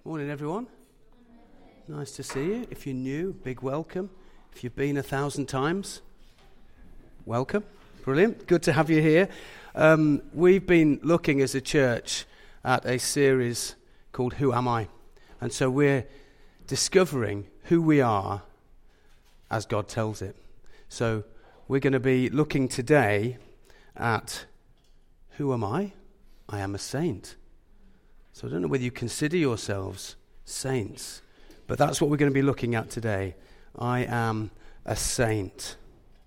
Morning, everyone. Nice to see you. If you're new, big welcome. If you've been 1,000 times, welcome. Brilliant. Good to have you here. We've been looking as a church at a series called Who Am I? And so we're discovering who we are as God tells it. So we're going to be looking today at who am I? I am a saint. So I don't know whether you consider yourselves saints, but that's what we're going to be looking at today. I am a saint.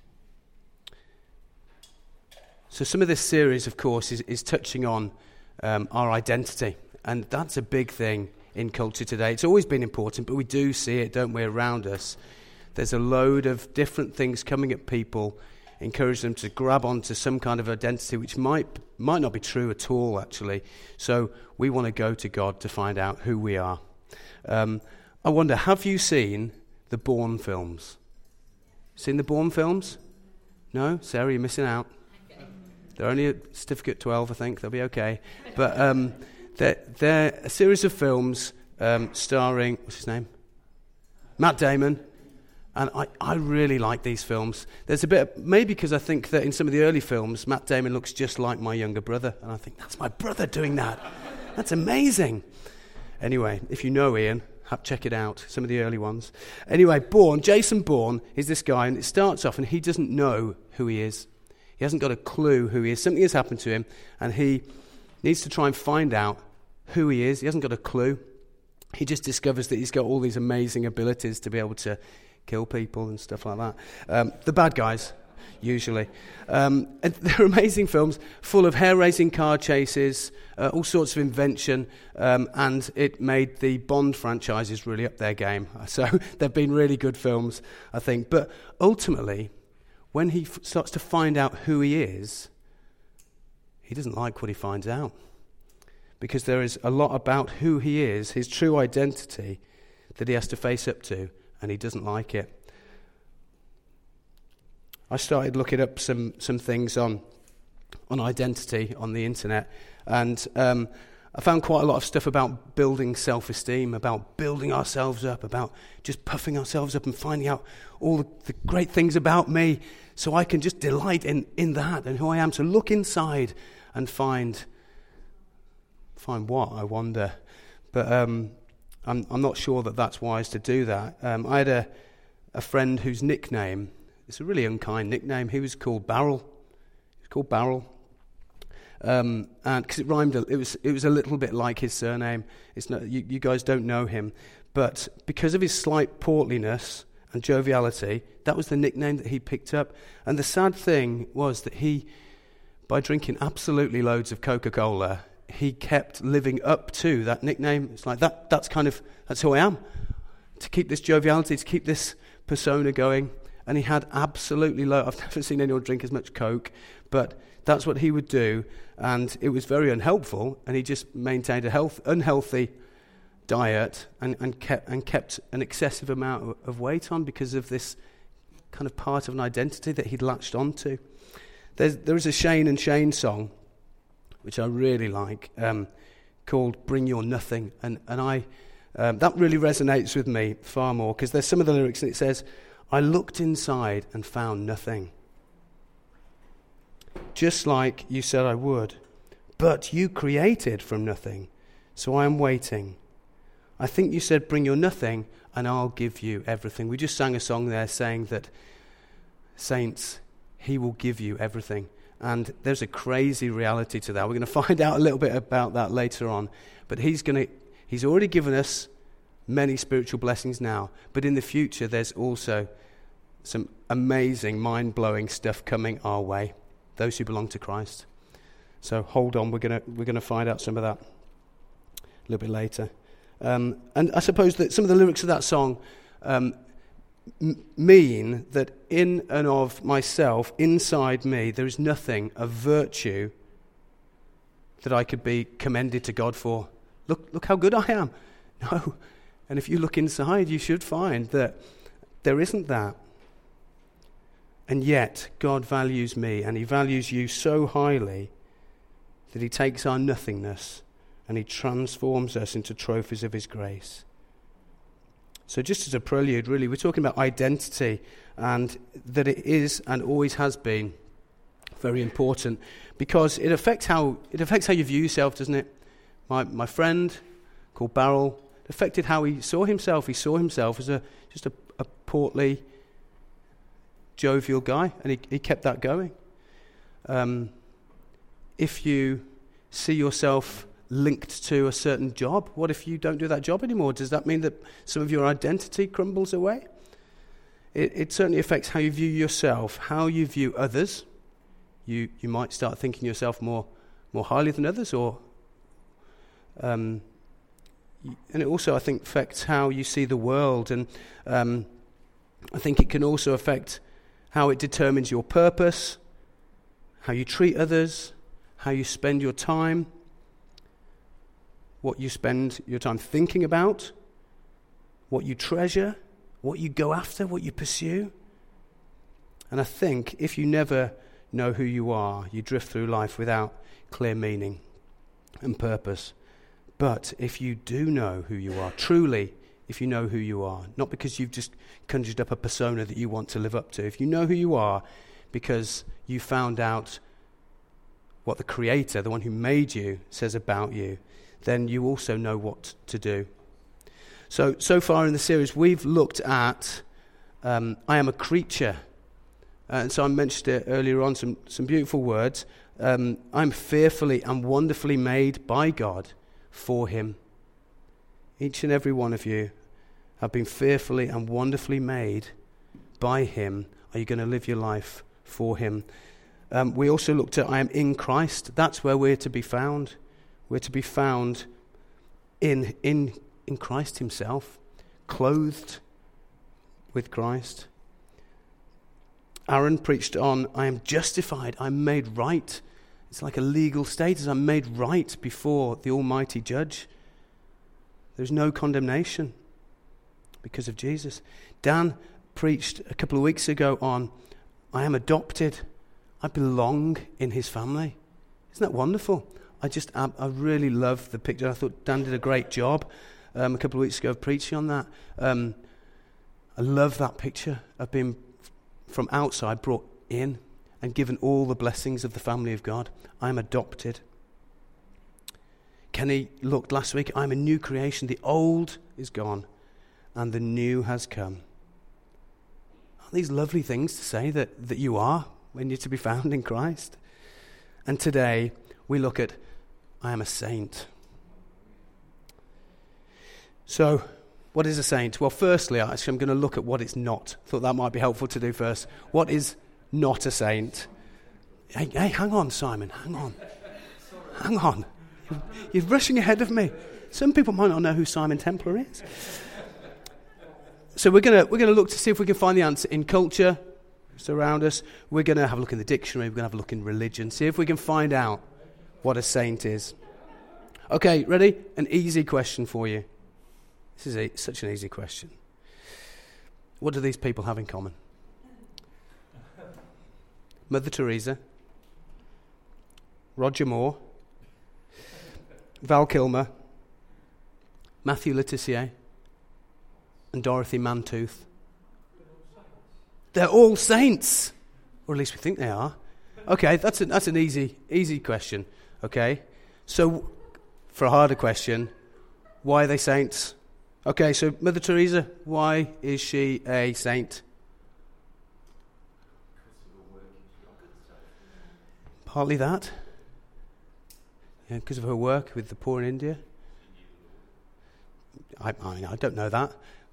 So some of this series, of course, is touching on our identity, and that's a big thing in culture today. It's always been important, but we do see it, don't we, around us. There's a load of different things coming at people, encourage them to grab onto some kind of identity which might not be true at all, actually. So we want to go to God to find out who we are. I wonder, have you seen the Bourne films? Seen the Bourne films? No? Sarah, you're missing out. They're only at certificate 12, I think. They'll be okay. But they're a series of films starring, what's his name? Matt Damon. And I really like these films. There's a bit, maybe because I think that in some of the early films, Matt Damon looks just like my younger brother. And I think, that's my brother doing that. That's amazing. Anyway, if you know Ian, check it out, some of the early ones. Anyway, Jason Bourne is this guy, and it starts off, and he doesn't know who he is. He hasn't got a clue who he is. Something has happened to him, and he needs to try and find out who he is. He hasn't got a clue. He just discovers that he's got all these amazing abilities to be able to kill people and stuff like that. The bad guys, usually. And they're amazing films, full of hair-raising car chases, all sorts of invention, and it made the Bond franchises really up their game. So they've been really good films, I think. But ultimately, when he starts to find out who he is, he doesn't like what he finds out. Because there is a lot about who he is, his true identity, that he has to face up to, and he doesn't like it. I started looking up some things on identity on the internet, and I found quite a lot of stuff about building self-esteem, about building ourselves up, about just puffing ourselves up and finding out all the great things about me so I can just delight in that and who I am. So look inside and find what, I wonder. But I'm not sure that that's wise to do that. I had a friend whose nickname, it's a really unkind nickname, he was called Barrel. He was called Barrel. And because it rhymed, it was a little bit like his surname. It's not, you guys don't know him, but because of his slight portliness and joviality, that was the nickname that he picked up. And the sad thing was that he, by drinking absolutely loads of Coca-Cola, he kept living up to that nickname. It's like that's who I am. To keep this joviality, to keep this persona going. And he had absolutely I've never seen anyone drink as much Coke, but that's what he would do, and it was very unhelpful, and he just maintained a unhealthy diet and kept an excessive amount of weight on because of this kind of part of an identity that he'd latched onto. There is a Shane and Shane song, which I really like, called Bring Your Nothing, and I that really resonates with me far more, because there's some of the lyrics and it says, I looked inside and found nothing, just like you said I would, but you created from nothing, so I am waiting. I think you said bring your nothing and I'll give you everything. We just sang a song there saying that saints, he will give you everything. And there's a crazy reality to that. We're going to find out a little bit about that later on. But he's already given us many spiritual blessings now. But in the future, there's also some amazing, mind-blowing stuff coming our way. Those who belong to Christ. So hold on, we're going to find out some of that a little bit later. And I suppose that some of the lyrics of that song mean that in and of myself, inside me, there is nothing of virtue that I could be commended to God for. Look how good I am. No. And if you look inside, you should find that there isn't that. And yet, God values me, and he values you so highly that he takes our nothingness and he transforms us into trophies of his grace. So just as a prelude, really, we're talking about identity, and that it is and always has been very important, because it affects how you view yourself, doesn't it? My friend called Beryl, it affected how he saw himself. He saw himself as just a portly, jovial guy, and he kept that going. If you see yourself linked to a certain job, what if you don't do that job anymore? Does that mean that some of your identity crumbles away? It certainly affects how you view yourself, how you view others. You might start thinking yourself more highly than others, or and it also, I think, affects how you see the world, and I think it can also affect how it determines your purpose, how you treat others, how you spend your time, what you spend your time thinking about, what you treasure, what you go after, what you pursue. And I think if you never know who you are, you drift through life without clear meaning and purpose. But if you do know who you are, truly, if you know who you are, not because you've just conjured up a persona that you want to live up to, if you know who you are because you found out what the Creator, the one who made you, says about you, then you also know what to do. So far in the series, we've looked at I am a creature. And so I mentioned it earlier on, some beautiful words. I'm fearfully and wonderfully made by God for him. Each and every one of you have been fearfully and wonderfully made by him. Are you going to live your life for him? We also looked at I am in Christ. That's where we're to be found. We're to be found in Christ himself, clothed with Christ. Aaron preached on I am justified, I'm made right. It's like a legal status. I'm made right before the Almighty Judge. There's no condemnation because of Jesus. Dan preached a couple of weeks ago on I am adopted. I belong in his family. Isn't that wonderful? I really love the picture. I thought Dan did a great job a couple of weeks ago of preaching on that. I love that picture of being from outside brought in and given all the blessings of the family of God. I am adopted. Kenny looked last week, I'm a new creation. The old is gone and the new has come. Aren't these lovely things to say that you are when you're to be found in Christ? And today we look at I am a saint. So, what is a saint? Well, firstly, actually, I'm going to look at what it's not. Thought that might be helpful to do first. What is not a saint? Hey, hang on, Simon, hang on. Hang on. You're rushing ahead of me. Some people might not know who Simon Templar is. So we're going to look to see if we can find the answer in culture around us. We're going to have a look in the dictionary. We're going to have a look in religion. See if we can find out what a saint is. Okay, ready? An easy question for you. This is such an easy question. What do these people have in common? Mother Teresa, Roger Moore, Val Kilmer, Matthew Le Tissier, and Dorothy Mantooth. They're all saints, or at least we think they are. Okay, that's an easy question. Okay, so for a harder question, why are they saints? Okay, so Mother Teresa, why is she a saint? Partly that. Yeah, because of her work with the poor in India. I don't know that.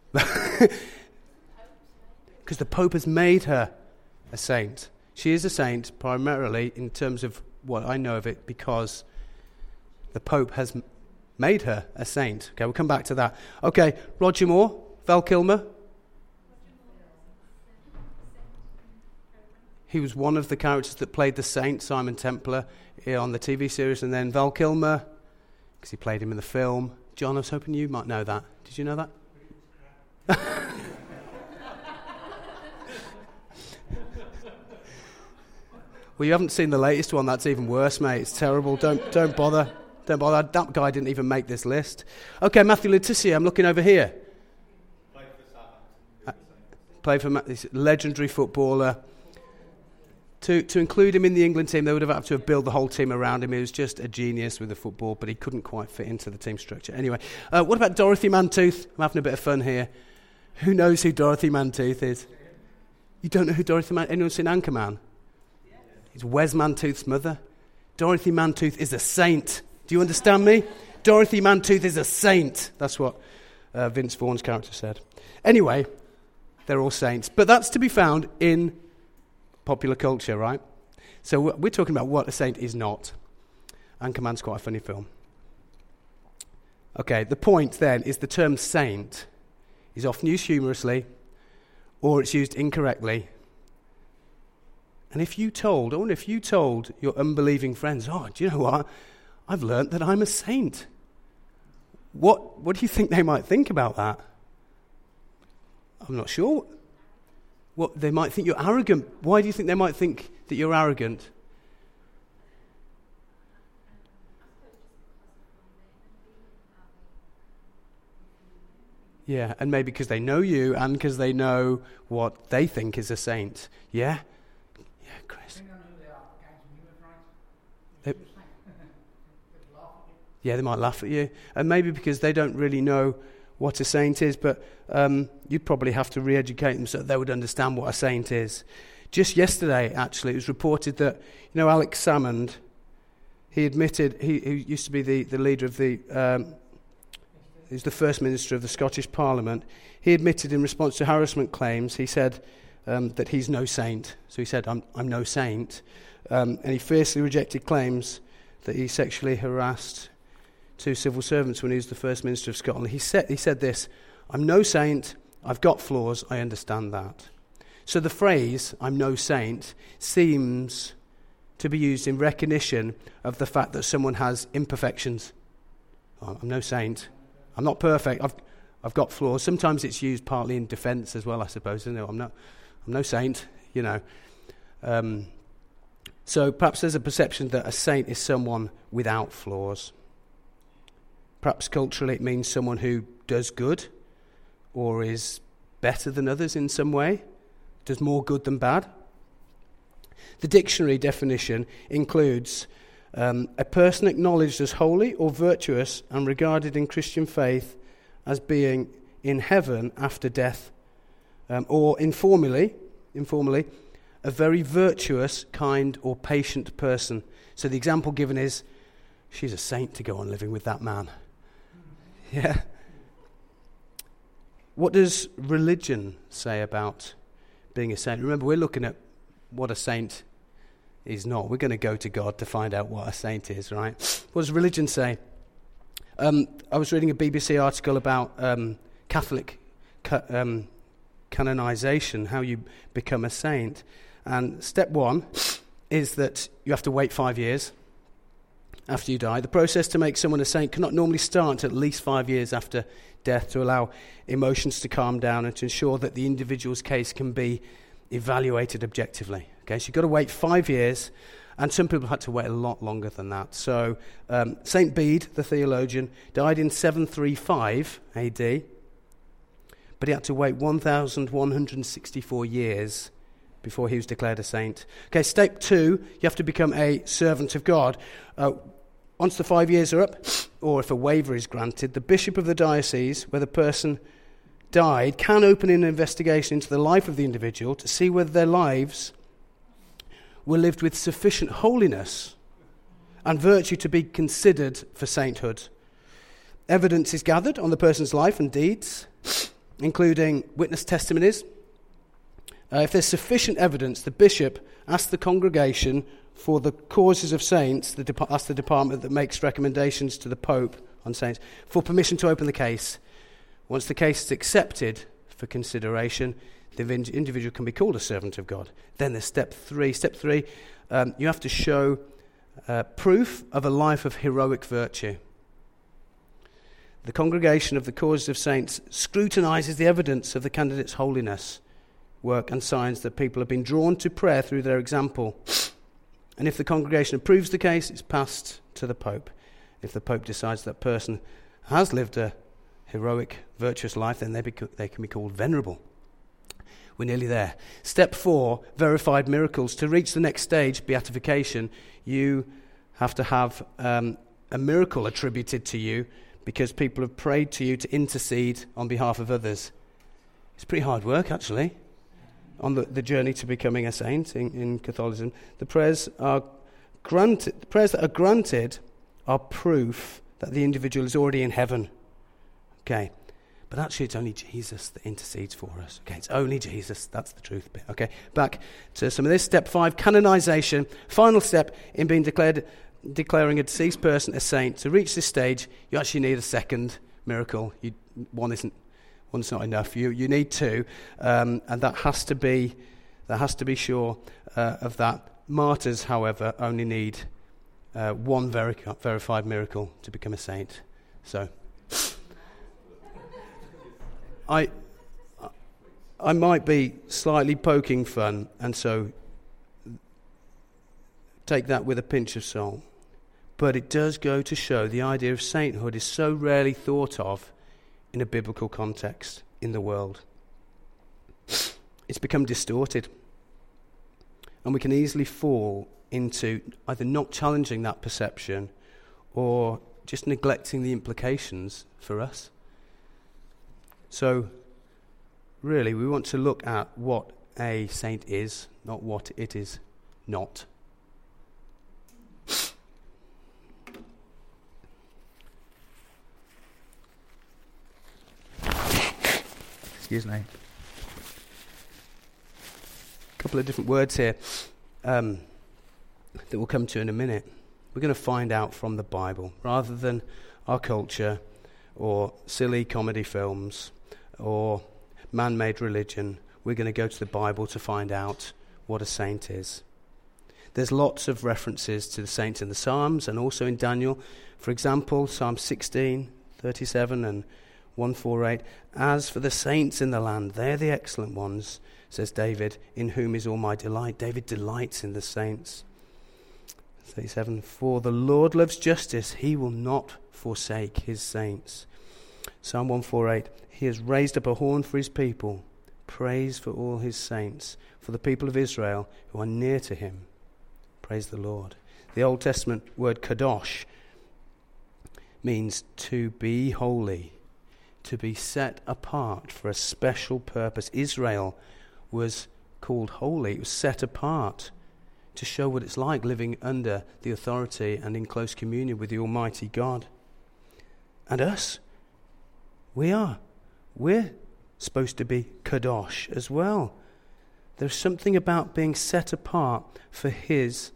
Because the Pope has made her a saint. She is a saint primarily in terms of what I know of it because the Pope has made her a saint. Okay, we'll come back to that. Okay, Roger Moore, Val Kilmer. He was one of the characters that played the saint, Simon Templar, on the TV series. And then Val Kilmer, because he played him in the film. John, I was hoping you might know that. Did you know that? Well, you haven't seen the latest one. That's even worse, mate. It's terrible. Don't bother. Don't bother. That guy didn't even make this list. Okay, Matthew Letizia, I'm looking over here. Played for this legendary footballer. To include him in the England team, they would have had to have built the whole team around him. He was just a genius with the football, but he couldn't quite fit into the team structure. Anyway, what about Dorothy Mantooth? I'm having a bit of fun here. Who knows who Dorothy Mantooth is? You don't know who Dorothy Mantooth is? Anyone seen Anchorman? It's Wes Mantooth's mother. Dorothy Mantooth is a saint. Do you understand me? Dorothy Mantooth is a saint. That's what Vince Vaughn's character said. Anyway, they're all saints. But that's to be found in popular culture, right? So we're talking about what a saint is not. Anchorman's quite a funny film. Okay, the point then is the term saint is often used humorously or it's used incorrectly. And I wonder if you told your unbelieving friends, oh, do you know what? I've learnt that I'm a saint. What do you think they might think about that? I'm not sure. What they might think you're arrogant. Why do you think they might think that you're arrogant? Yeah, and maybe because they know you and because they know what they think is a saint. Yeah? Yeah, Chris. Yeah, they might laugh at you. And maybe because they don't really know what a saint is, but you'd probably have to re-educate them so that they would understand what a saint is. Just yesterday, actually, it was reported that, Alex Salmond, he admitted, he used to be the leader of he was the First Minister of the Scottish Parliament. He admitted in response to harassment claims, he said that he's no saint. So he said, I'm no saint. And he fiercely rejected claims that he sexually harassed two civil servants when he was the First Minister of Scotland. He said this, I'm no saint, I've got flaws, I understand that. So the phrase, I'm no saint, seems to be used in recognition of the fact that someone has imperfections. I'm no saint, I'm not perfect, I've got flaws. Sometimes it's used partly in defence as well, I suppose, isn't it? I'm no saint, So perhaps there's a perception that a saint is someone without flaws. Perhaps culturally it means someone who does good or is better than others in some way, does more good than bad. The dictionary definition includes a person acknowledged as holy or virtuous and regarded in Christian faith as being in heaven after death, or informally, a very virtuous, kind or patient person. So the example given is, she's a saint to go on living with that man. Yeah. What does religion say about being a saint? Remember, we're looking at what a saint is not. We're going to go to God to find out what a saint is, right? What does religion say? I was reading a BBC article about Catholic canonization, how you become a saint. And step one is that you have to wait 5 years after you die. The process to make someone a saint cannot normally start at least 5 years after death to allow emotions to calm down and to ensure that the individual's case can be evaluated objectively. Okay, so you've got to wait 5 years, and some people had to wait a lot longer than that. So St. Bede, the theologian, died in 735 AD, but he had to wait 1,164 years before he was declared a saint. Okay, step two, you have to become a servant of God. Once the 5 years are up, or if a waiver is granted, the bishop of the diocese where the person died can open an investigation into the life of the individual to see whether their lives were lived with sufficient holiness and virtue to be considered for sainthood. Evidence is gathered on the person's life and deeds, including witness testimonies. If there's sufficient evidence, the bishop asks the congregation for the causes of saints, that's the department that makes recommendations to the Pope on saints, for permission to open the case. Once the case is accepted for consideration, the individual can be called a servant of God. Then there's step three. Step three, you have to show proof of a life of heroic virtue. The congregation of the causes of saints scrutinizes the evidence of the candidate's holiness, work and signs that people have been drawn to prayer through their example. And if the congregation approves the case, it's passed to the Pope. If the Pope decides that person has lived a heroic, virtuous life, then they can be called venerable. We're nearly there. Step 4, verified miracles. To reach the next stage, beatification, you have to have a miracle attributed to you because people have prayed to you to intercede on behalf of others. It's pretty hard work, actually, on the journey to becoming a saint in Catholicism. The prayers are granted. The prayers that are granted are proof that the individual is already in heaven. Okay. But actually, it's only Jesus that intercedes for us. Okay, it's only Jesus. That's the truth bit. Okay, back to some of this. Step 5, canonization. Final step in being declaring a deceased person a saint. To reach this stage, you actually need a second miracle. One's not enough. You need 2, and that has to be sure of that. Martyrs, however, only need 1 verified miracle to become a saint. So I might be slightly poking fun, and so take that with a pinch of salt. But it does go to show the idea of sainthood is so rarely thought of in a biblical context in the world. It's become distorted. And we can easily fall into either not challenging that perception or just neglecting the implications for us. So, really, we want to look at what a saint is, not what it is not. Excuse me. A couple of different words here that we'll come to in a minute. We're going to find out from the Bible, rather than our culture or silly comedy films or man-made religion. We're going to go to the Bible to find out what a saint is. There's lots of references to the saints in the Psalms and also in Daniel. For example, Psalm 16, 37 and 148. As for the saints in the land, they're the excellent ones, says David, in whom is all my delight. David delights in the saints. 37. For the Lord loves justice. He will not forsake his saints. Psalm 148. He has raised up a horn for his people. Praise for all his saints, for the people of Israel who are near to him. Praise the Lord. The Old Testament word kadosh means to be holy, to be set apart for a special purpose. Israel was called holy. It was set apart to show what it's like living under the authority and in close communion with the Almighty God. And us, we're supposed to be kadosh as well. There's something about being set apart for his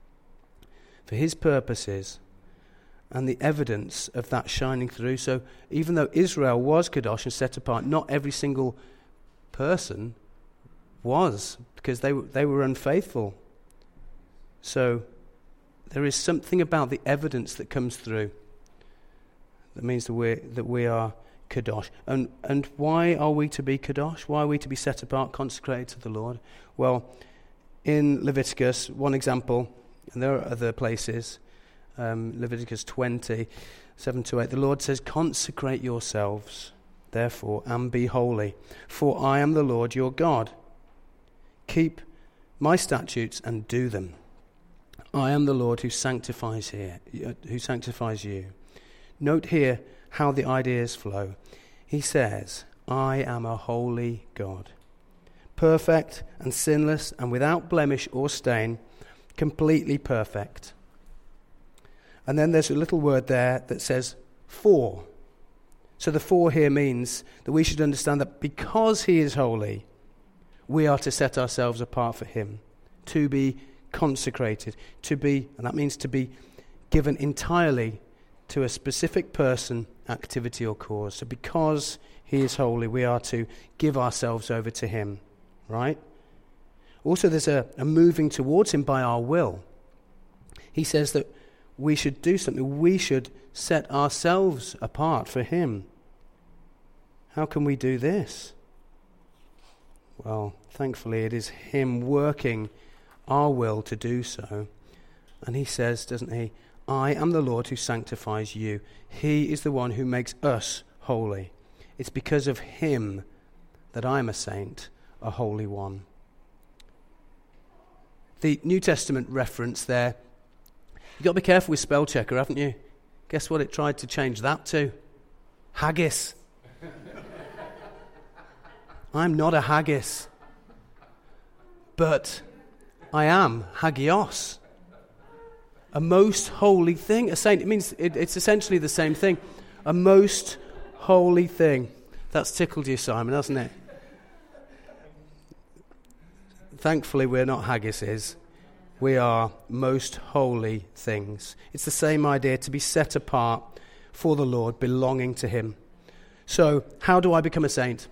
purposes, and the evidence of that shining through. So even though Israel was kadosh and set apart, not every single person was, because they were unfaithful. So there is something about the evidence that comes through that means that we are kadosh. And why are we to be kadosh? Why are we to be set apart, consecrated to the Lord? Well, in Leviticus, one example, and there are other places, Leviticus 20, 7-8, the Lord says, consecrate yourselves, therefore, and be holy, for I am the Lord your God. Keep my statutes and do them. I am the Lord who sanctifies you. Note here how the ideas flow. He says, I am a holy God, perfect and sinless and without blemish or stain, completely perfect. And then there's a little word there that says for. So the for here means that we should understand that because he is holy, we are to set ourselves apart for him, to be consecrated, and that means to be given entirely to a specific person, activity or cause. So because he is holy, we are to give ourselves over to him, right? Also there's a moving towards him by our will. He says that we should do something. We should set ourselves apart for him. How can we do this? Well, thankfully it is him working our will to do so. And he says, doesn't he, I am the Lord who sanctifies you. He is the one who makes us holy. It's because of him that I'm a saint, a holy one. The New Testament reference there, you've got to be careful with spell checker, haven't you? Guess what it tried to change that to? Haggis. I'm not a haggis, but I am hagios, a most holy thing. A saint, it means it's essentially the same thing. A most holy thing. That's tickled you, Simon, hasn't it? Thankfully, we're not haggises. We are most holy things. It's the same idea, to be set apart for the Lord, belonging to him. So, how do I become a saint?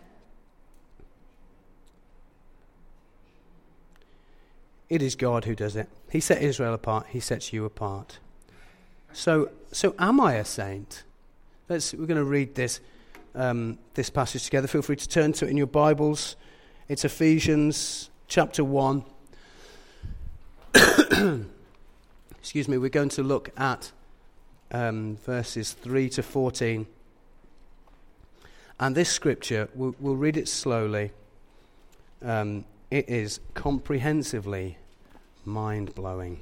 It is God who does it. He set Israel apart. He sets you apart. So am I a saint? We're going to read this passage together. Feel free to turn to it in your Bibles. It's Ephesians chapter 1. Excuse me. We're going to look at verses 3 to 14. And this scripture, we'll read it slowly. It is comprehensively mind-blowing.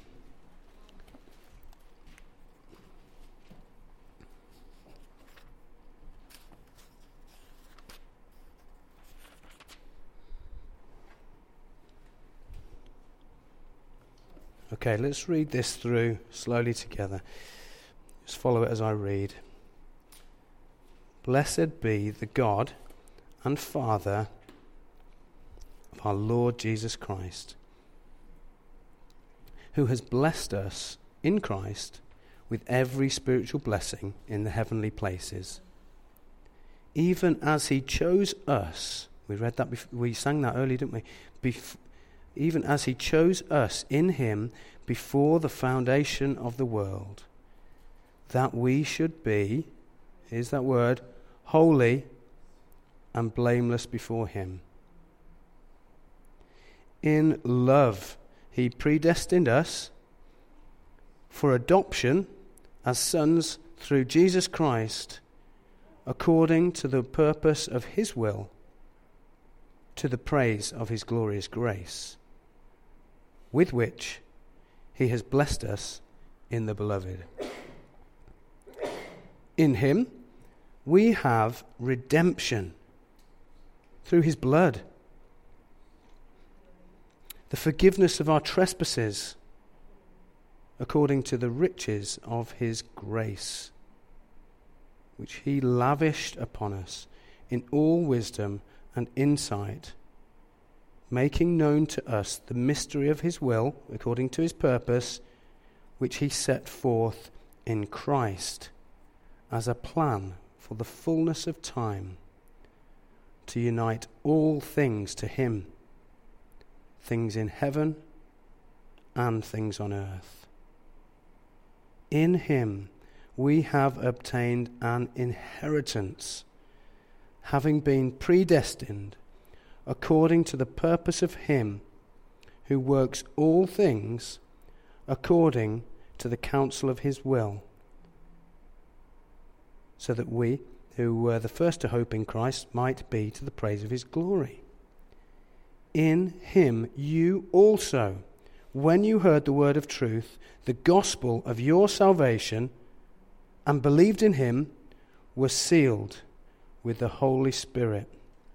Okay, let's read this through slowly together. Just follow it as I read. Blessed be the God and Father of our Lord Jesus Christ, who has blessed us in Christ with every spiritual blessing in the heavenly places, even as he chose us. We read that before, we sang that earlier, didn't we? Even as he chose us in him before the foundation of the world, that we should be, here's that word, holy and blameless before him. In love, he predestined us for adoption as sons through Jesus Christ, according to the purpose of his will, to the praise of his glorious grace, with which he has blessed us in the beloved. In him we have redemption through his blood, the forgiveness of our trespasses, according to the riches of his grace, which he lavished upon us in all wisdom and insight, making known to us the mystery of his will, according to his purpose, which he set forth in Christ as a plan for the fullness of time, to unite all things to him, things in heaven and things on earth. In him we have obtained an inheritance, having been predestined according to the purpose of him who works all things according to the counsel of his will, so that we, who were the first to hope in Christ, might be to the praise of his glory. In him you also, when you heard the word of truth, the gospel of your salvation, and believed in him, were sealed with the Holy Spirit.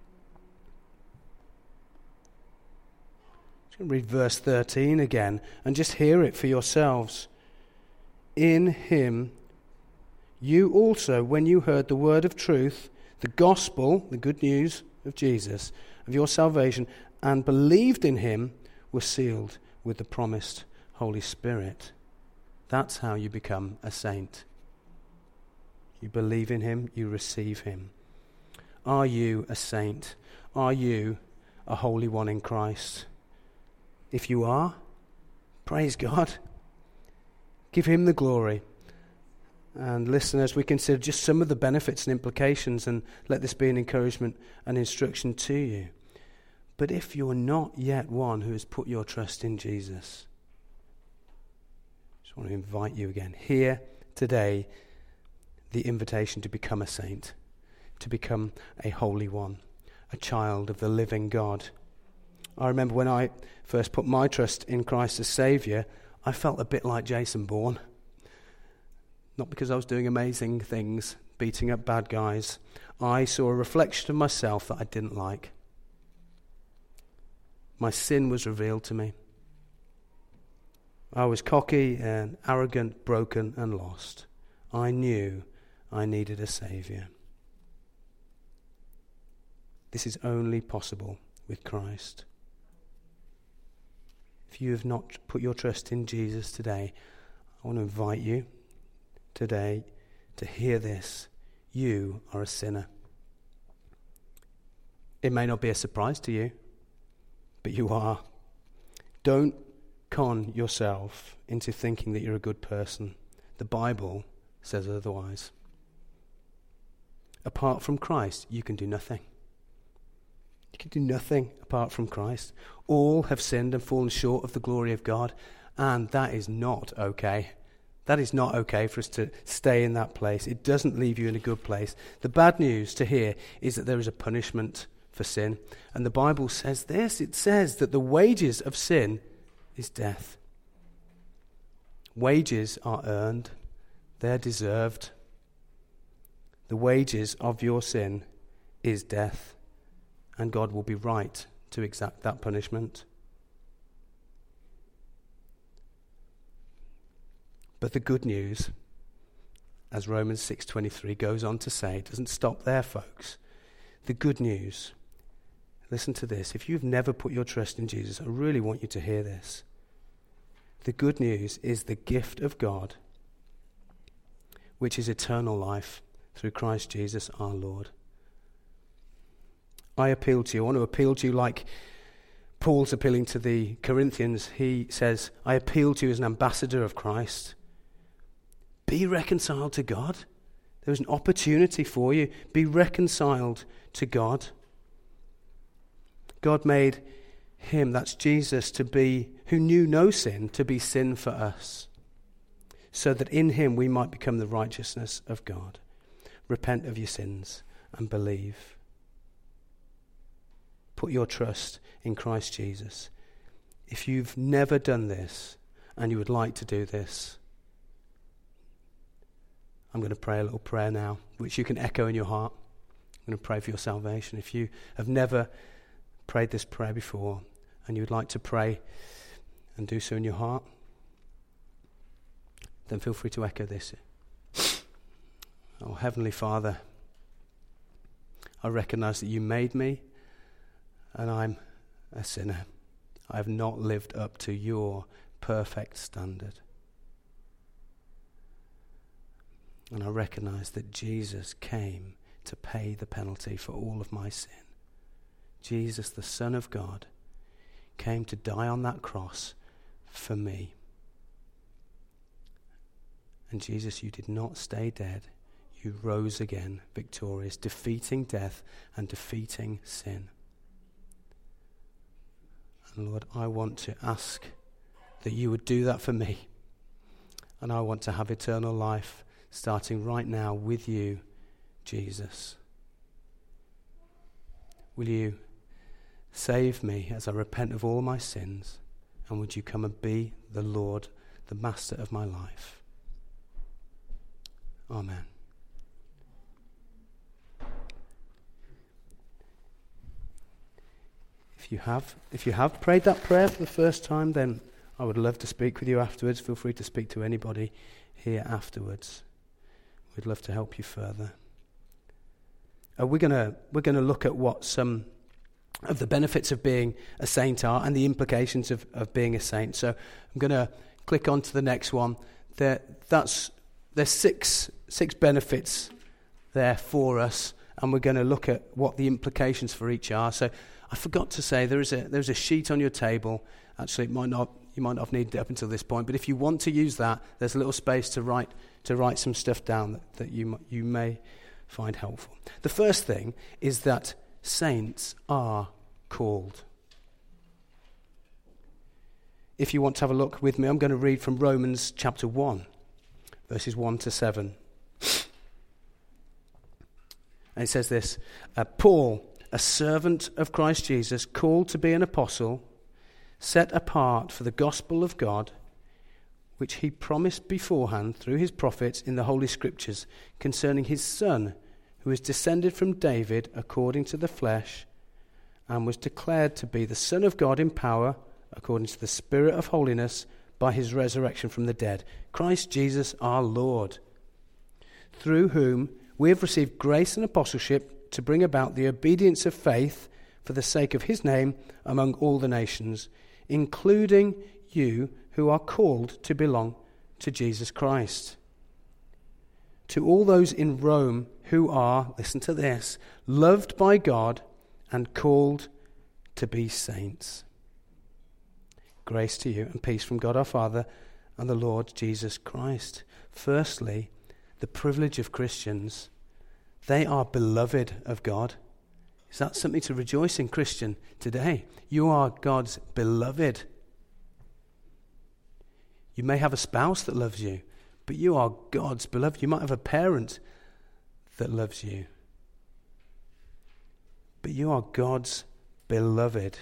I'm going to read verse 13 again and just hear it for yourselves. In him you also, when you heard the word of truth, the gospel, the good news of Jesus, of your salvation, and believed in him, were sealed with the promised Holy Spirit. That's how you become a saint. You believe in him, you receive him. Are you a saint? Are you a holy one in Christ? If you are, praise God. Give him the glory. And listen as we consider just some of the benefits and implications, and let this be an encouragement and instruction to you. But if you're not yet one who has put your trust in Jesus, just want to invite you again. Hear today the invitation to become a saint, to become a holy one, a child of the living God. I remember when I first put my trust in Christ as Saviour, I felt a bit like Jason Bourne. Not because I was doing amazing things, beating up bad guys. I saw a reflection of myself that I didn't like. My sin was revealed to me. I was cocky and arrogant, broken and lost. I knew I needed a Saviour. This is only possible with Christ. If you have not put your trust in Jesus today, I want to invite you today to hear this. You are a sinner. It may not be a surprise to you, but you are. Don't con yourself into thinking that you're a good person. The Bible says otherwise. Apart from Christ, you can do nothing. You can do nothing apart from Christ. All have sinned and fallen short of the glory of God, and that is not okay. That is not okay for us to stay in that place. It doesn't leave you in a good place. The bad news to hear is that there is a punishment for sin. And the Bible says this. It says that the wages of sin is death. Wages are earned. They're deserved. The wages of your sin is death. And God will be right to exact that punishment. But the good news, as Romans 6:23 goes on to say, it doesn't stop there, folks. The good news, listen to this. If you've never put your trust in Jesus, I really want you to hear this. The good news is the gift of God, which is eternal life through Christ Jesus our Lord. I appeal to you. I want to appeal to you like Paul's appealing to the Corinthians. He says, I appeal to you as an ambassador of Christ. Be reconciled to God. There is an opportunity for you. Be reconciled to God. God made him, that's Jesus, to be, who knew no sin, to be sin for us, so that in him we might become the righteousness of God. Repent of your sins and believe. Put your trust in Christ Jesus. If you've never done this and you would like to do this, I'm going to pray a little prayer now, which you can echo in your heart. I'm going to pray for your salvation. If you have never prayed this prayer before and you would like to pray and do so in your heart, then feel free to echo this. Oh, Heavenly Father, I recognize that you made me and I'm a sinner. I have not lived up to your perfect standard. And I recognize that Jesus came to pay the penalty for all of my sin. Jesus, the Son of God, came to die on that cross for me. And Jesus, you did not stay dead. You rose again, victorious, defeating death and defeating sin. And Lord, I want to ask that you would do that for me. And I want to have eternal life starting right now with you, Jesus. Will you save me as I repent of all my sins? And would you come and be the Lord, the master of my life? Amen. If you have prayed that prayer for the first time, then I would love to speak with you afterwards. Feel free to speak to anybody here afterwards. We'd love to help you further. We're going to look at what some of the benefits of being a saint are and the implications of being a saint. So I'm going to click on to the next one. There's six benefits there for us, and we're going to look at what the implications for each are. So I forgot to say there's a sheet on your table. Actually, you might not have needed it up until this point, but if you want to use that, there's a little space to write some stuff down that you may find helpful. The first thing is that saints are called. if you want to have a look with me, I'm going to read from Romans chapter 1, verses 1 to 7. And it says this, Paul, a servant of Christ Jesus, called to be an apostle, set apart for the gospel of God, which he promised beforehand through his prophets in the Holy Scriptures, concerning his Son, who is descended from David according to the flesh, and was declared to be the Son of God in power, according to the Spirit of holiness, by his resurrection from the dead, Christ Jesus our Lord, through whom we have received grace and apostleship to bring about the obedience of faith for the sake of his name among all the nations, including you who are called to belong to Jesus Christ. To all those in Rome who are, listen to this, loved by God and called to be saints. Grace to you and peace from God our Father and the Lord Jesus Christ. Firstly, the privilege of Christians. They are beloved of God. Is that something to rejoice in, Christian, today? You are God's beloved. You may have a spouse that loves you, but you are God's beloved. You might have a parent that loves you, but you are God's beloved.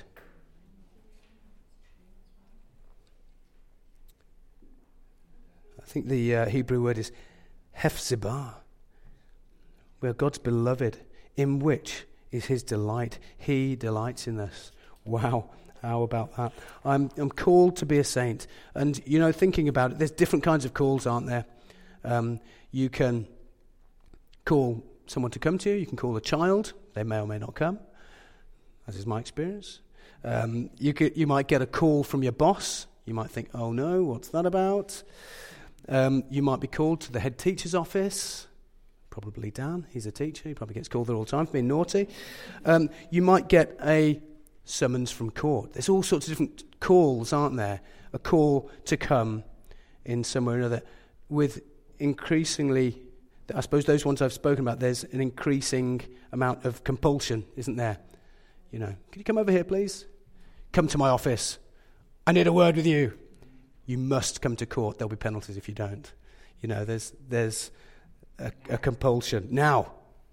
I think the Hebrew word is Hephzibah. We are God's beloved, in which is his delight. He delights in us. Wow, how about that? I'm called to be a saint. And, thinking about it, there's different kinds of calls, aren't there? You can call someone to come to you. You can call a child. They may or may not come, as is my experience. You might get a call from your boss. You might think, oh no, what's that about? You might be called to the head teacher's office. Probably Dan, he's a teacher. He probably gets called there all the time for being naughty. You might get a summons from court. There's all sorts of different calls, aren't there? A call to come in some way or another. With increasingly, I suppose those ones I've spoken about, there's an increasing amount of compulsion, isn't there? Can you come over here, please? Come to my office. I need a word with you. You must come to court. There'll be penalties if you don't. There's a compulsion. Now,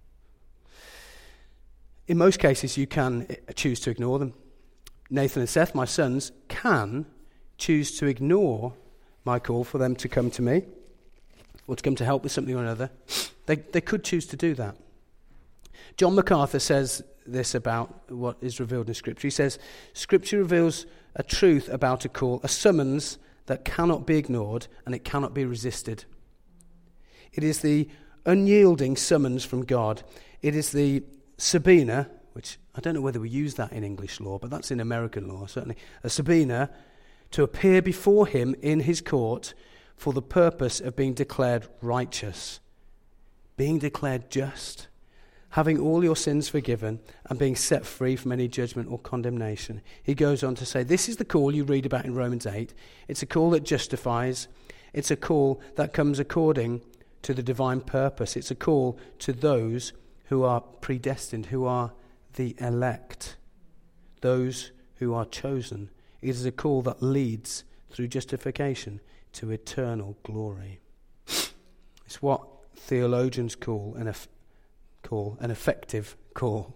in most cases, you can choose to ignore them. Nathan and Seth, my sons, can choose to ignore my call for them to come to me or to come to help with something or another. They could choose to do that. John MacArthur says this about what is revealed in Scripture. He says, Scripture reveals a truth about a call, a summons that cannot be ignored and it cannot be resisted. It is the unyielding summons from God. It is the subpoena, which I don't know whether we use that in English law, but that's in American law, certainly. A subpoena to appear before him in his court for the purpose of being declared righteous, being declared just, having all your sins forgiven, and being set free from any judgment or condemnation. He goes on to say, this is the call you read about in Romans 8. It's a call that justifies. It's a call that comes according to the divine purpose. It's a call to those who are predestined, who are the elect, those who are chosen. It is a call that leads through justification to eternal glory. It's what theologians call an effective call.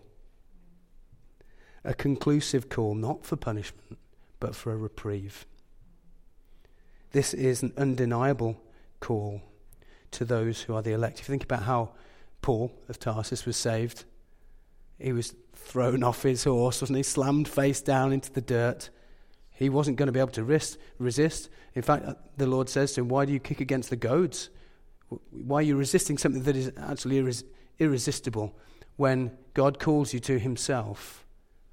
A conclusive call, not for punishment, but for a reprieve. This is an undeniable call to those who are the elect. If you think about how Paul of Tarsus was saved, he was thrown off his horse, wasn't he? Slammed face down into the dirt. He wasn't going to be able to resist. In fact, the Lord says to him, why do you kick against the goads? Why are you resisting something that is actually irresistible? When God calls you to himself,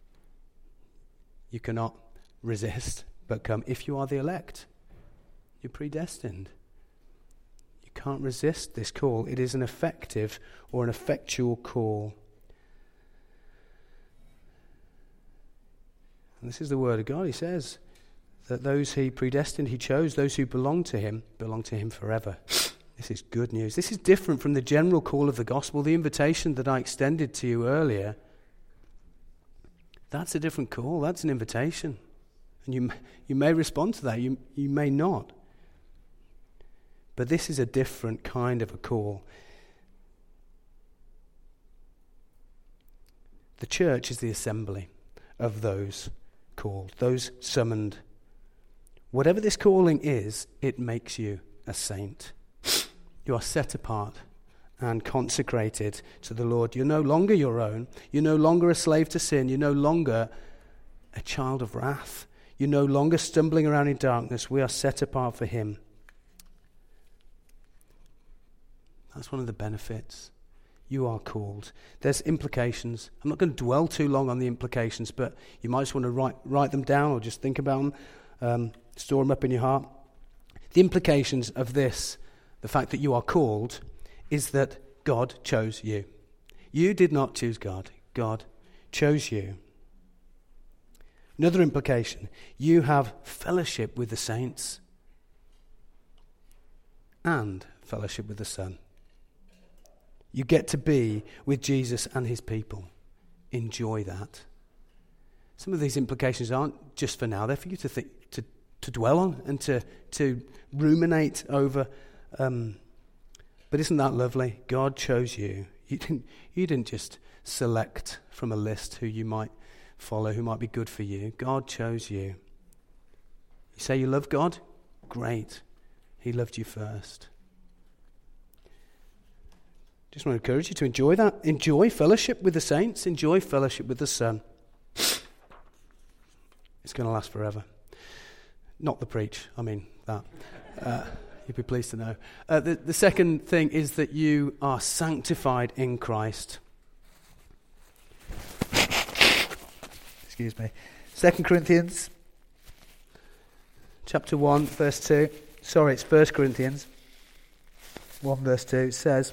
you cannot resist but come. If you are the elect, you're predestined. You can't resist this call. It is an effective or an effectual call. And this is the word of God. He says that those he predestined, he chose, those who belong to him forever. This is good news. This is different from the general call of the gospel, the invitation that I extended to you earlier. That's a different call. That's an invitation. And you may respond to that, you may not. But this is a different kind of a call. The church is the assembly of those called, those summoned. Whatever this calling is, it makes you a saint. You are set apart and consecrated to the Lord. You're no longer your own. You're no longer a slave to sin. You're no longer a child of wrath. You're no longer stumbling around in darkness. We are set apart for him. That's one of the benefits. You are called. There's implications. I'm not going to dwell too long on the implications, but you might just want to write them down or just think about them, store them up in your heart. The implications of this, the fact that you are called, is that God chose you. You did not choose God. God chose you. Another implication, you have fellowship with the saints and fellowship with the Son. You get to be with Jesus and his people. Enjoy that. Some of these implications aren't just for now. They're for you to think, to dwell on and to ruminate over. But isn't that lovely? God chose you. You didn't just select from a list who you might follow, who might be good for you. God chose you. You say you love God? Great. He loved you first. Just want to encourage you to enjoy that. Enjoy fellowship with the saints. Enjoy fellowship with the Son. It's going to last forever. Not the preach, I mean that. You'd be pleased to know. The second thing is that you are sanctified in Christ. Excuse me. 2 Corinthians chapter 1, verse 2. Sorry, it's 1 Corinthians 1, verse 2. It says,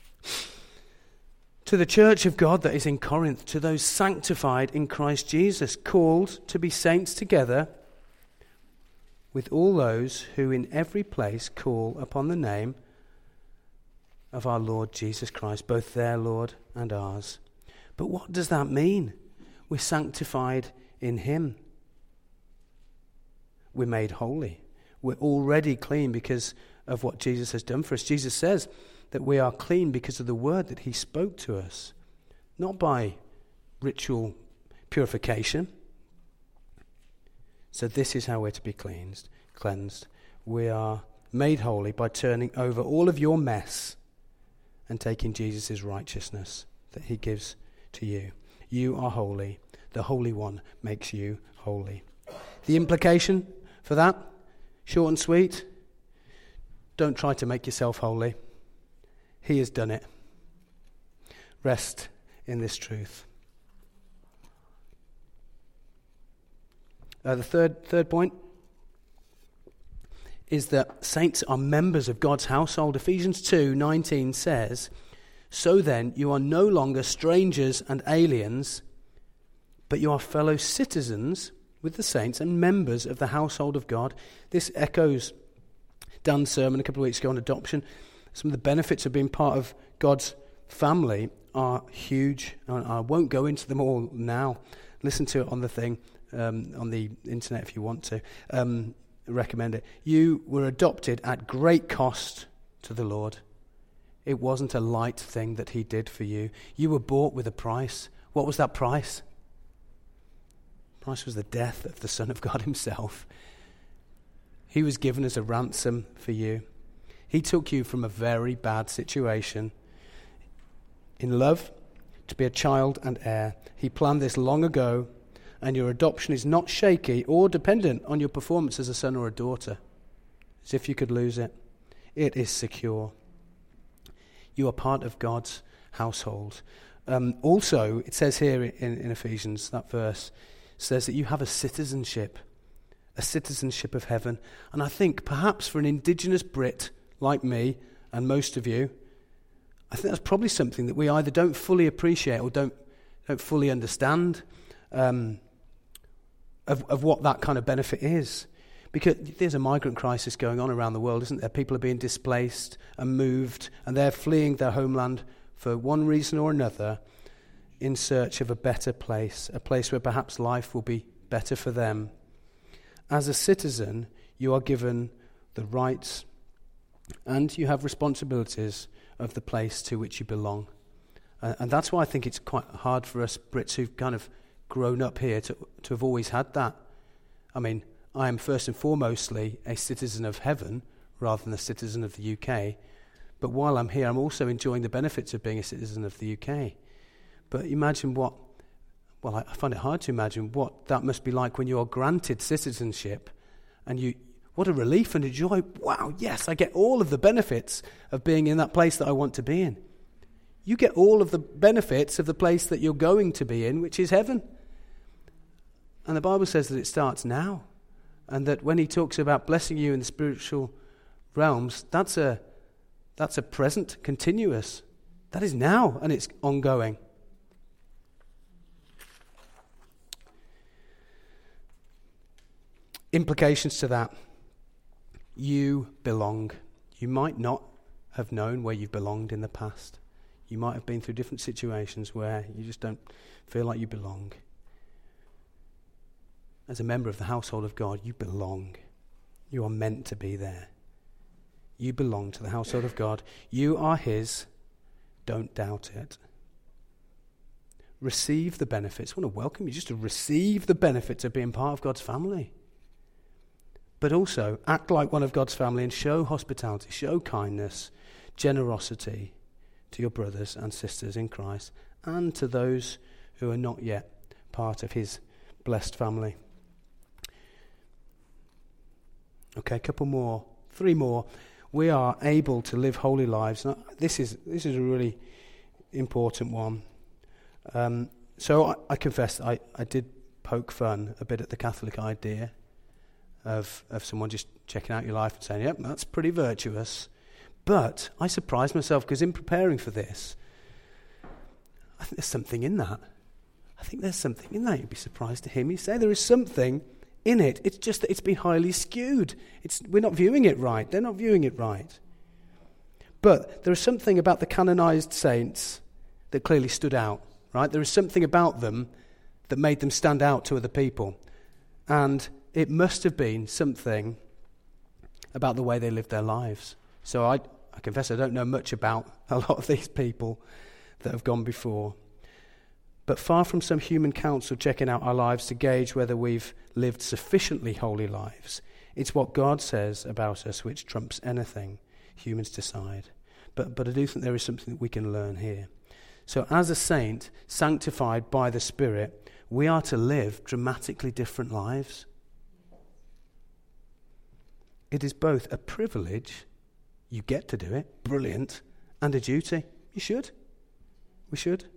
to the church of God that is in Corinth, to those sanctified in Christ Jesus, called to be saints together with all those who in every place call upon the name of our Lord Jesus Christ, both their Lord and ours. But what does that mean? We're sanctified in him. We're made holy. We're already clean because of what Jesus has done for us. Jesus says that we are clean because of the word that he spoke to us, not by ritual purification. So this is how we're to be cleansed. We are made holy by turning over all of your mess and taking Jesus' righteousness that he gives to you. You are holy. The Holy One makes you holy. The implication for that, short and sweet, don't try to make yourself holy. He has done it. Rest in this truth. The third point is that saints are members of God's household. Ephesians 2:19 says, so then you are no longer strangers and aliens, but you are fellow citizens with the saints and members of the household of God. This echoes Dan's sermon a couple of weeks ago on adoption. Some of the benefits of being part of God's family are huge. I won't go into them all now. Listen to it on the thing, on the internet if you want to. Recommend it. You were adopted at great cost to the Lord. It wasn't a light thing that he did for you. You were bought with a price. What was that price? The price was the death of the Son of God himself. He was given as a ransom for you. He took you from a very bad situation in love to be a child and heir. He planned this long ago, and your adoption is not shaky or dependent on your performance as a son or a daughter, as if you could lose it. It is secure. You are part of God's household. Also, it says here in Ephesians, that verse says that you have a citizenship of heaven. And I think perhaps for an indigenous Brit like me and most of you, I think that's probably something that we either don't fully appreciate or don't fully understand of what that kind of benefit is. Because there's a migrant crisis going on around the world, isn't there? People are being displaced and moved, and they're fleeing their homeland for one reason or another in search of a better place, a place where perhaps life will be better for them. As a citizen, you are given the rights and you have responsibilities of the place to which you belong. And that's why I think it's quite hard for us Brits who've kind of grown up here to have always had that. I mean, I am first and foremostly a citizen of heaven rather than a citizen of the UK. But while I'm here, I'm also enjoying the benefits of being a citizen of the UK. But imagine I find it hard to imagine what that must be like when you are granted citizenship and what a relief and a joy. Wow, yes, I get all of the benefits of being in that place that I want to be in. You get all of the benefits of the place that you're going to be in, which is heaven. And the Bible says that it starts now. And that when he talks about blessing you in the spiritual realms, that's a present, continuous. That is now, and it's ongoing. Implications to that. You belong. You might not have known where you've belonged in the past. You might have been through different situations where you just don't feel like you belong. As a member of the household of God, you belong. You are meant to be there. You belong to the household of God. You are his. Don't doubt it. Receive the benefits. I want to welcome you just to receive the benefits of being part of God's family. But also act like one of God's family and show hospitality, show kindness, generosity to your brothers and sisters in Christ and to those who are not yet part of his blessed family. Okay, three more. We are able to live holy lives. Now, this is a really important one. So I confess I did poke fun a bit at the Catholic idea of someone just checking out your life and saying, yep, that's pretty virtuous. But I surprised myself because in preparing for this, I think there's something in that. You'd be surprised to hear me say there is something in it. It's just that it's been highly skewed. We're not viewing it right. They're not viewing it right. But there is something about the canonized saints that clearly stood out, right? There is something about them that made them stand out to other people. And it must have been something about the way they lived their lives. So I confess I don't know much about a lot of these people that have gone before. But far from some human counsel checking out our lives to gauge whether we've lived sufficiently holy lives, it's what God says about us which trumps anything humans decide. But I do think there is something that we can learn here. So as a saint, sanctified by the Spirit, we are to live dramatically different lives. It is both a privilege, you get to do it, brilliant, and a duty. You should. We should.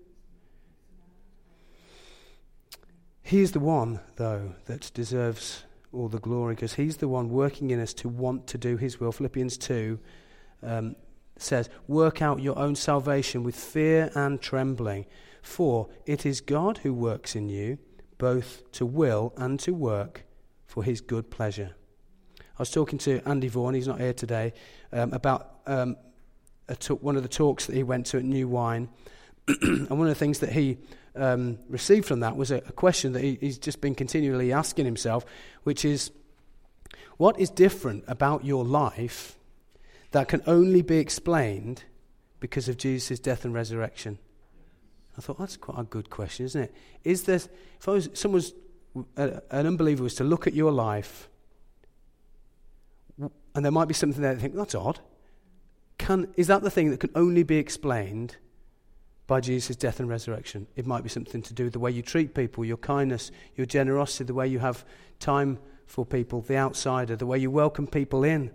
He is the one, though, that deserves all the glory because he's the one working in us to want to do his will. Philippians 2 says, work out your own salvation with fear and trembling, for it is God who works in you, both to will and to work for his good pleasure. I was talking to Andy Vaughan, he's not here today, about one of the talks that he went to at New Wine. And one of the things that he received from that was a question that he's just been continually asking himself, which is, what is different about your life that can only be explained because of Jesus' death and resurrection? I thought, that's quite a good question, isn't it? Is there, if an unbeliever was to look at your life, and there might be something there that think, that's odd. Is that the thing that can only be explained by Jesus' death and resurrection? It might be something to do with the way you treat people, your kindness, your generosity, the way you have time for people, the outsider, the way you welcome people in.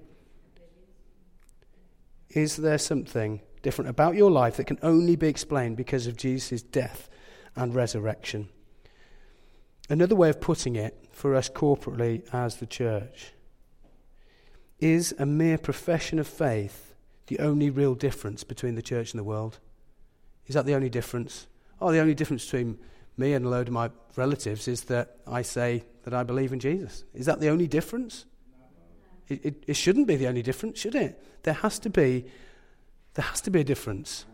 Is there something different about your life that can only be explained because of Jesus' death and resurrection? Another way of putting it for us corporately as the church, is a mere profession of faith the only real difference between the church and the world? Is that the only difference? The only difference between me and a load of my relatives is that I say that I believe in Jesus. Is that the only difference? It shouldn't be the only difference, should it? There has to be a difference.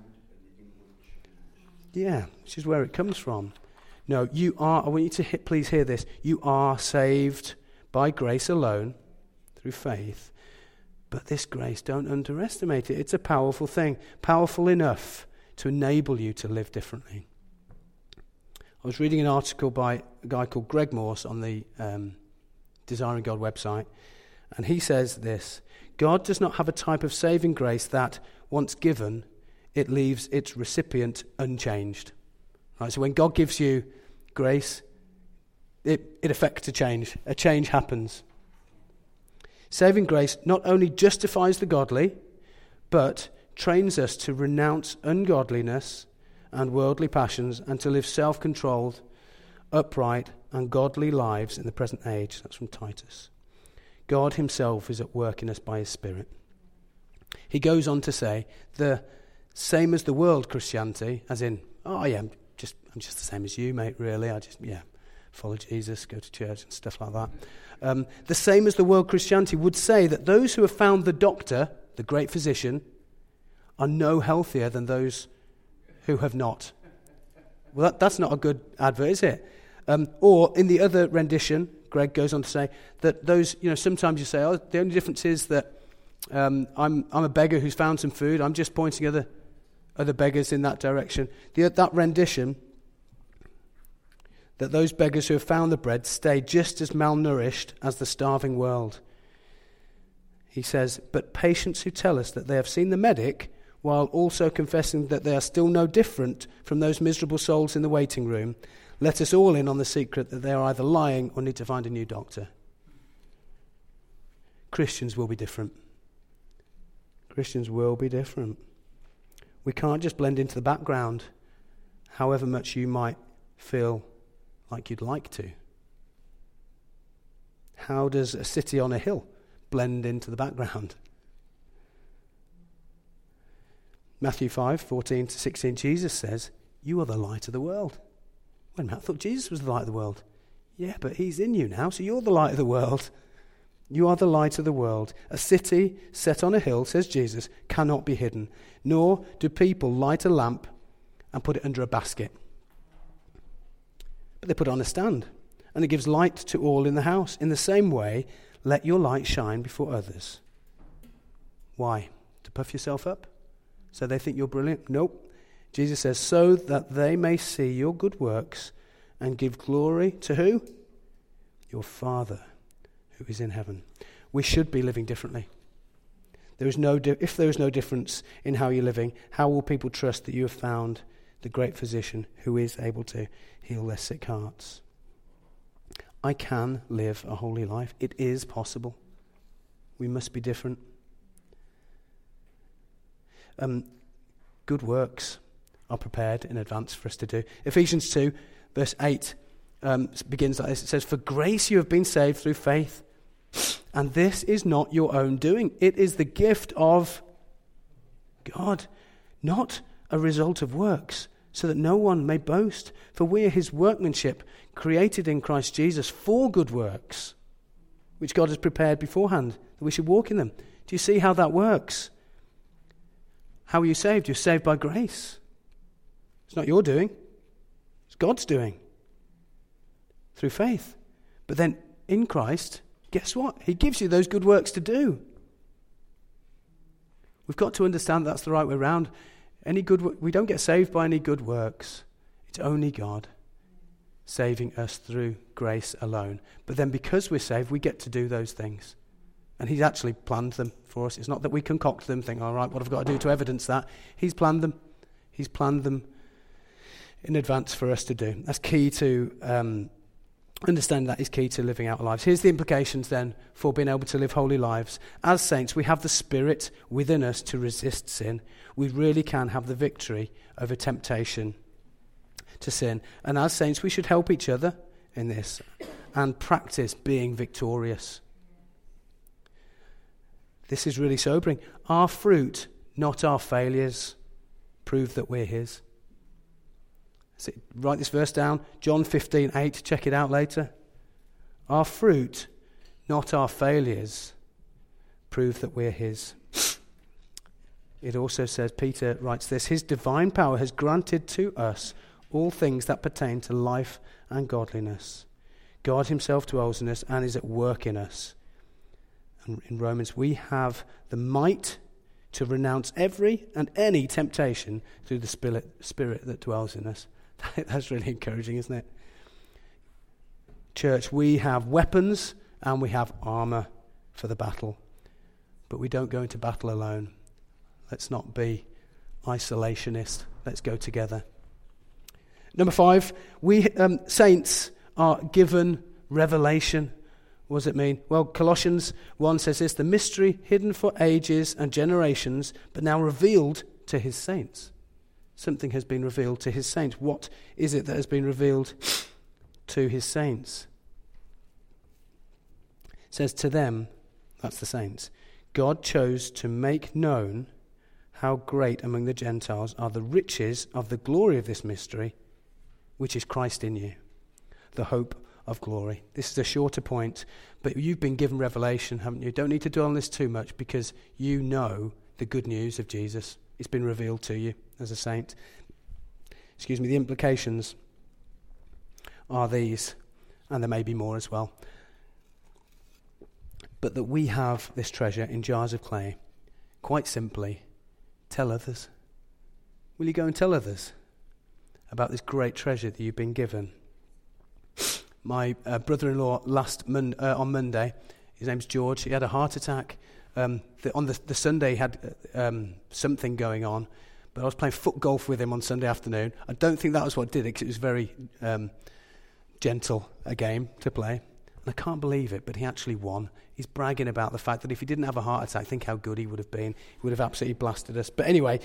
Yeah, which is where it comes from. No, you are, I want you to please hear this, you are saved by grace alone, through faith. But this grace, don't underestimate it. It's a powerful thing, powerful enough to enable you to live differently. I was reading an article by a guy called Greg Morse on the Desiring God website, and he says this: God does not have a type of saving grace that, once given, it leaves its recipient unchanged. Right, so when God gives you grace, it affects a change. A change happens. Saving grace not only justifies the godly, but trains us to renounce ungodliness and worldly passions and to live self-controlled, upright, and godly lives in the present age. That's from Titus. God himself is at work in us by his Spirit. He goes on to say, the same as the world Christianity, as in, I'm just the same as you, mate, really. I just follow Jesus, go to church and stuff like that. The same as the world Christianity would say that those who have found the doctor, the great physician, are no healthier than those who have not. Well, that's not a good advert, is it? Or in the other rendition, Greg goes on to say that those, sometimes you say, the only difference is that I'm a beggar who's found some food. I'm just pointing other beggars in that direction. That rendition, that those beggars who have found the bread stay just as malnourished as the starving world. He says, but patients who tell us that they have seen the medic while also confessing that they are still no different from those miserable souls in the waiting room, let us all in on the secret that they are either lying or need to find a new doctor. Christians will be different. Christians will be different. We can't just blend into the background, however much you might feel like you'd like to. How does a city on a hill blend into the background? Matthew 5:14-16, Jesus says, you are the light of the world. Wait a minute, I thought Jesus was the light of the world. Yeah, but he's in you now, so you're the light of the world. You are the light of the world. A city set on a hill, says Jesus, cannot be hidden, nor do people light a lamp and put it under a basket. But they put it on a stand, and it gives light to all in the house. In the same way, let your light shine before others. Why? To puff yourself up? So they think you're brilliant? Nope. Jesus says, so that they may see your good works and give glory to who? Your Father who is in heaven. We should be living differently. If there is no difference in how you're living, how will people trust that you have found the great physician who is able to heal their sick hearts? I can live a holy life. It is possible. We must be different. Good works are prepared in advance for us to do. Ephesians 2, verse 8 begins like this. It says, for grace you have been saved through faith, and this is not your own doing. It is the gift of God, not a result of works, so that no one may boast. For we are his workmanship, created in Christ Jesus for good works, which God has prepared beforehand, that we should walk in them. Do you see how that works? How are you saved? You're saved by grace. It's not your doing. It's God's doing. Through faith. But then in Christ, guess what? He gives you those good works to do. We've got to understand that's the right way around. We don't get saved by any good works. It's only God saving us through grace alone. But then because we're saved, we get to do those things. And he's actually planned them for us. It's not that we concoct them, think, all right, what have I got to do to evidence that? He's planned them. He's planned them in advance for us to do. That's key to understand. That is key to living out our lives. Here's the implications then for being able to live holy lives. As saints, we have the Spirit within us to resist sin. We really can have the victory over temptation to sin. And as saints, we should help each other in this and practice being victorious. This is really sobering. Our fruit, not our failures, prove that we're his. So write this verse down, John 15:8, check it out later. Our fruit, not our failures, prove that we're his. It also says, Peter writes this, his divine power has granted to us all things that pertain to life and godliness. God himself dwells in us and is at work in us. And in Romans, we have the might to renounce every and any temptation through the Spirit that dwells in us. That's really encouraging, isn't it? Church, we have weapons and we have armour for the battle. But we don't go into battle alone. Let's not be isolationist. Let's go together. Number 5, we saints are given revelation. What does it mean? Well, Colossians 1 says this, the mystery hidden for ages and generations, but now revealed to his saints. Something has been revealed to his saints. What is it that has been revealed to his saints? It says to them, that's the saints, God chose to make known how great among the Gentiles are the riches of the glory of this mystery, which is Christ in you, the hope of glory. This is a shorter point, but you've been given revelation, haven't you? Don't need to dwell on this too much because you know the good news of Jesus. It's been revealed to you as a saint. The implications are these, and there may be more as well. But that we have this treasure in jars of clay, quite simply, tell others. Will you go and tell others about this great treasure that you've been given? My brother-in-law on Monday, his name's George, he had a heart attack. On the Sunday he had something going on, but I was playing foot golf with him on Sunday afternoon. I don't think that was what did it, because it was very gentle a game to play. And I can't believe it, but he actually won. He's bragging about the fact that if he didn't have a heart attack, think how good he would have been. He would have absolutely blasted us. But anyway,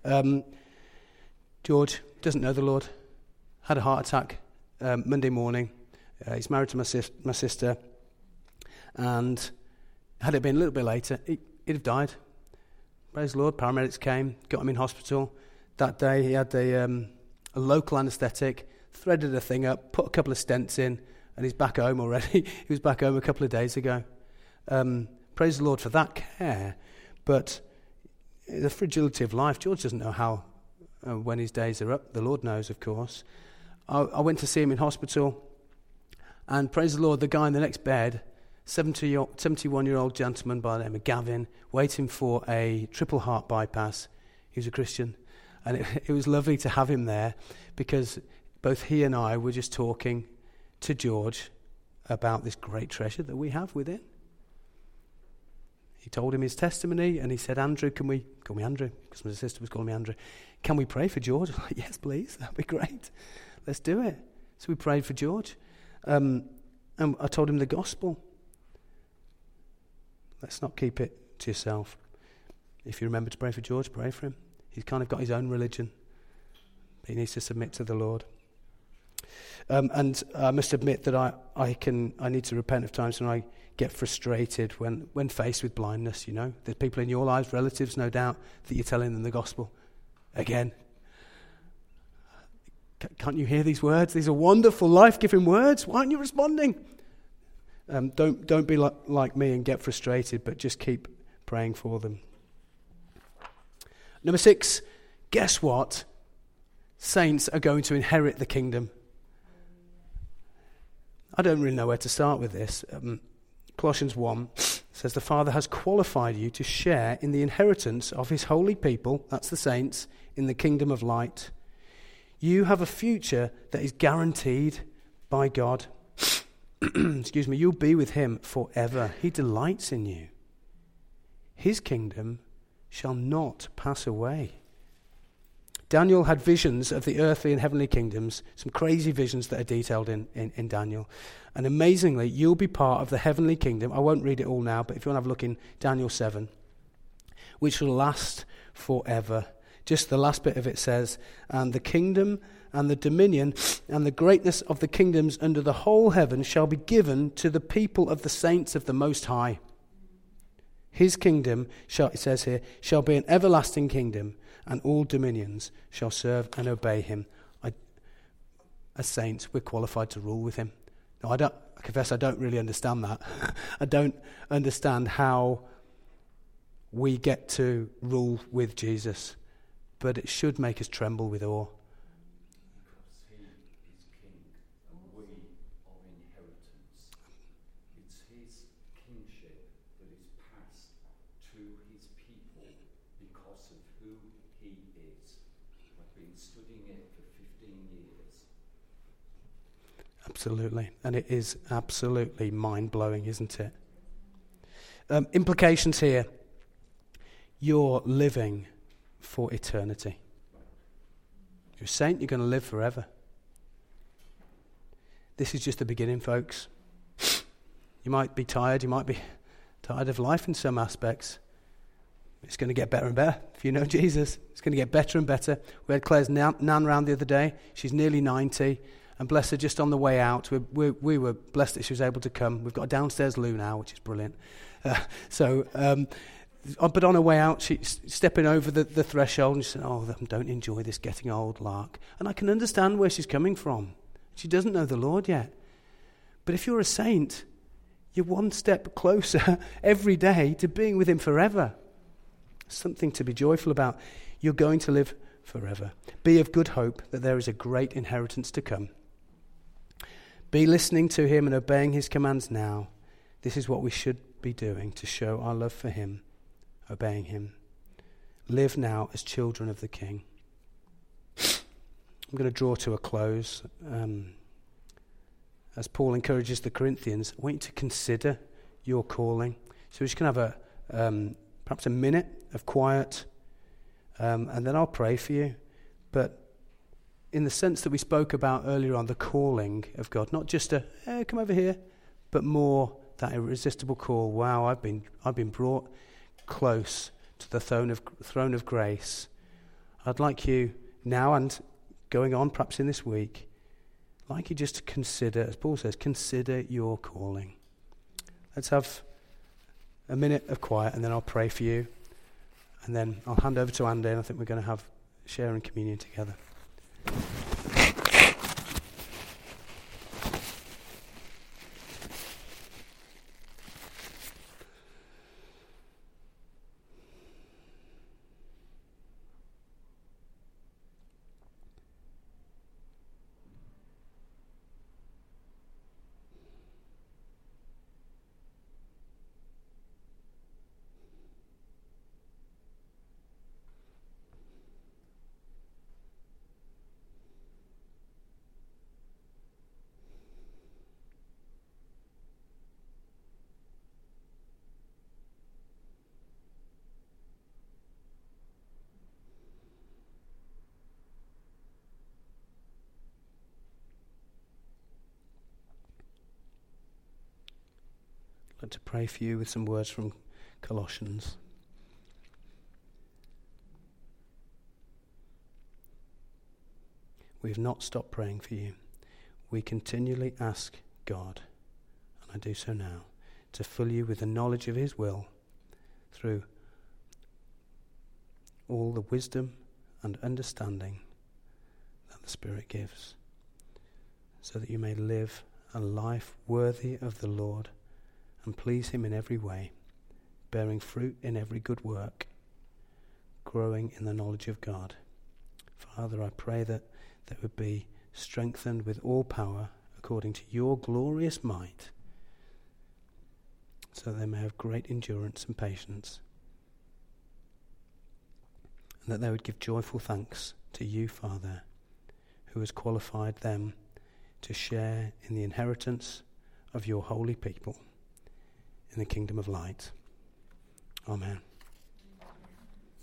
George doesn't know the Lord, had a heart attack Monday morning. He's married to my sister, and had it been a little bit later, he'd have died. Praise the Lord, paramedics came, got him in hospital. That day he had a local anaesthetic, threaded a thing up, put a couple of stents in, and he's back home already. He was back home a couple of days ago. Praise the Lord for that care. But the fragility of life, George doesn't know how, when his days are up. The Lord knows, of course. I went to see him in hospital, and praise the Lord, the guy in the next bed, 71-year-old gentleman by the name of Gavin, waiting for a triple heart bypass. He was a Christian. And it was lovely to have him there, because both he and I were just talking to George about this great treasure that we have within. He told him his testimony, and he said, Andrew, can we call me Andrew, because my sister was calling me Andrew. Can we pray for George? I'm like, yes, please. That'd be great. Let's do it. So we prayed for George. And I told him the gospel. Let's not keep it to yourself. If you remember to pray for George, pray for him. He's kind of got his own religion. But he needs to submit to the Lord. And I must admit that I need to repent of times when I get frustrated when faced with blindness, you know. There's people in your lives, relatives, no doubt, that you're telling them the gospel. Again. Can't you hear these words? These are wonderful, life-giving words. Why aren't you responding? Don't be like me and get frustrated, but just keep praying for them. Number 6, guess what? Saints are going to inherit the kingdom. I don't really know where to start with this. Colossians 1 says, the Father has qualified you to share in the inheritance of his holy people, that's the saints, in the kingdom of light. You have a future that is guaranteed by God. Excuse me, you'll be with him forever. He delights in you. His kingdom shall not pass away. Daniel had visions of the earthly and heavenly kingdoms, some crazy visions that are detailed in Daniel. And amazingly, you'll be part of the heavenly kingdom. I won't read it all now, but if you want to have a look in Daniel 7, which will last forever. Just the last bit of it says, and the kingdom and the dominion and the greatness of the kingdoms under the whole heaven shall be given to the people of the saints of the Most High. His kingdom, it says here, shall be an everlasting kingdom, and all dominions shall serve and obey him. As saints, we're qualified to rule with him. Now, I confess I don't really understand that. I don't understand how we get to rule with Jesus. But it should make us tremble with awe. Because he is king, and we are inheritors. because of who he is. I've been studying it for 15 years. Absolutely. And it is absolutely mind-blowing, isn't it? Implications here. You're living for eternity. You're a saint, you're going to live forever. This is just the beginning, folks. You might be tired. You might be tired of life in some aspects. It's going to get better and better. If you know Jesus, it's going to get better and better. We had Claire's nan round the other day. She's nearly 90. And bless her, just on the way out, we were blessed that she was able to come. We've got a downstairs loo now, which is brilliant. But on her way out, she's stepping over the threshold and she said, "Oh, I don't enjoy this getting old lark." And I can understand where she's coming from. She doesn't know the Lord yet. But if you're a saint, you're one step closer every day to being with him forever. Something to be joyful about. You're going to live forever. Be of good hope that there is a great inheritance to come. Be listening to him and obeying his commands now. This is what we should be doing to show our love for him, obeying him. Live now as children of the King. I'm going to draw to a close. As Paul encourages the Corinthians, I want you to consider your calling. So we're just going to have perhaps a minute of quiet, and then I'll pray for you. But in the sense that we spoke about earlier on, the calling of God, not just come over here, but more that irresistible call. Wow, I've been brought close to the throne of grace. I'd like you now and going on perhaps in this week, I'd like you just to consider, as Paul says, consider your calling. Let's have a minute of quiet and then I'll pray for you. And then I'll hand over to Andy and I think we're going to have sharing communion together. I'd like to pray for you with some words from Colossians. We have not stopped praying for you. We continually ask God, and I do so now, to fill you with the knowledge of his will through all the wisdom and understanding that the Spirit gives, so that you may live a life worthy of the Lord and please him in every way, bearing fruit in every good work, growing in the knowledge of God. Father, I pray that they would be strengthened with all power according to your glorious might, so that they may have great endurance and patience, and that they would give joyful thanks to you, Father, who has qualified them to share in the inheritance of your holy people in the kingdom of light. Amen.